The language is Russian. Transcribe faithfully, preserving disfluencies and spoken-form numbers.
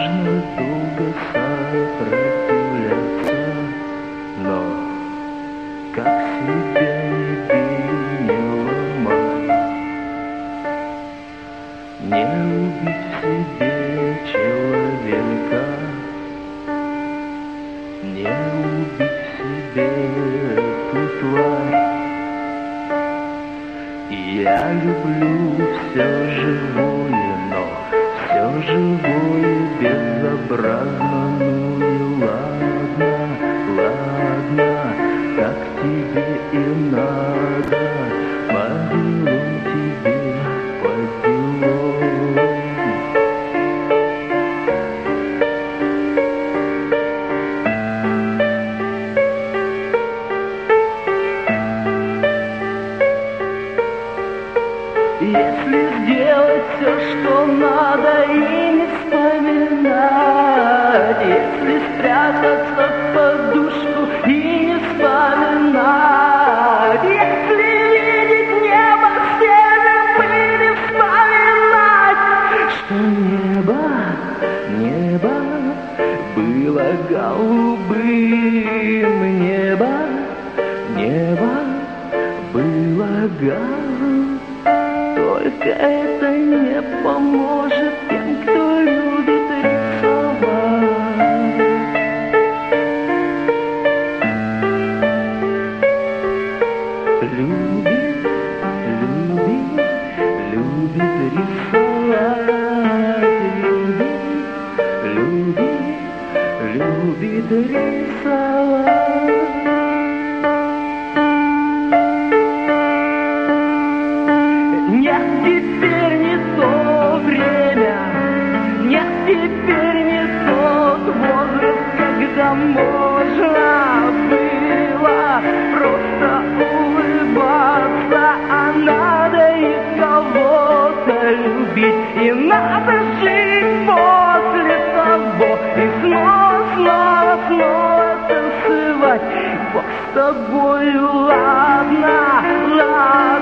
можно долго сопротивляться, но как себя не бей, не ломай, не убить в себе человека, не убить в себе эту тварь. Я люблю все живое, но все живое безобразно. Ну и ладно, ладно, так тебе и надо, по делам тебе, по делам. Если сделать все, что надо, и не вспоминать, если спрятаться в подушку и не вспоминать, если видеть небо серым и не вспоминать, что небо, небо было голубым, небо, небо было голубым. Только это не поможет тем, кто любит рисовать. Любит, любит, любит рисовать. Любит, любит, любит рисовать. Нет, теперь не то время, нет, теперь не тот возраст, когда можно было просто улыбаться, а надо и кого-то любить, и надо жить после того, и снова, снова, снова танцевать. Бог с тобою, ладно, ладно.